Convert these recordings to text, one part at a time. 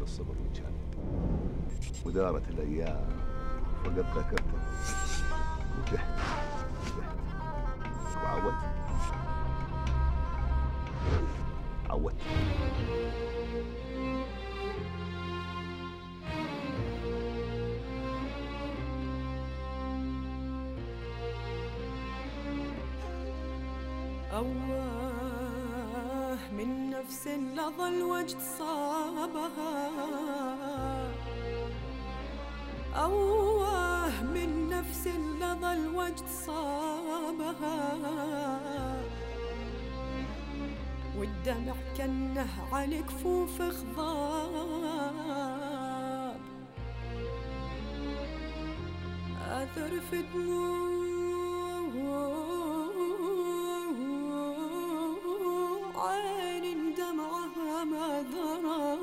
الصبر وجهك، ودارت الأيام فقد ذكرتك وتحت وعودت. أواه من نفس لظى الوجد صابها، أواه من نفس لظى الوجد صابها، والدمع كنه على كفوف خضاب، أثر في دموع عين دمعها ما ذرى،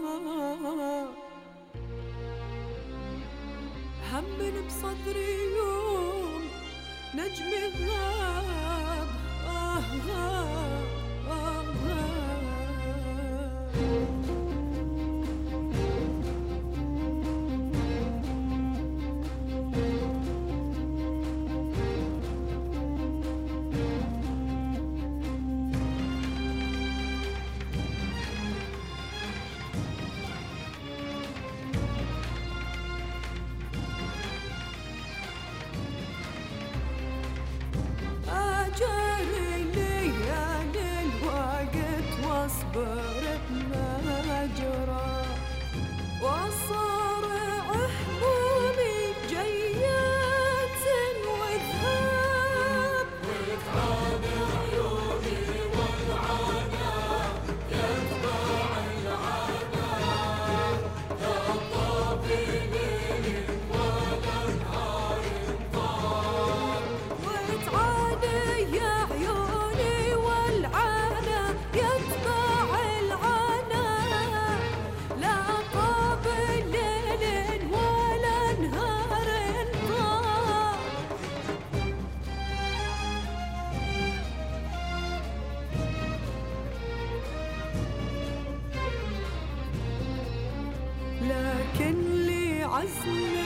هم بصدري يوم نجمي غاب، غاب واصبر ما جرى، وصارع همومي جيات وذهاب، وتعانى عيوني والعانى يتبع العانى، لا طافي ليل ولا نهار طار، وتعانى يا عيوني والعانى يتبع العانى، لا طاب ليل ولا نهار طار. لكن لي عزم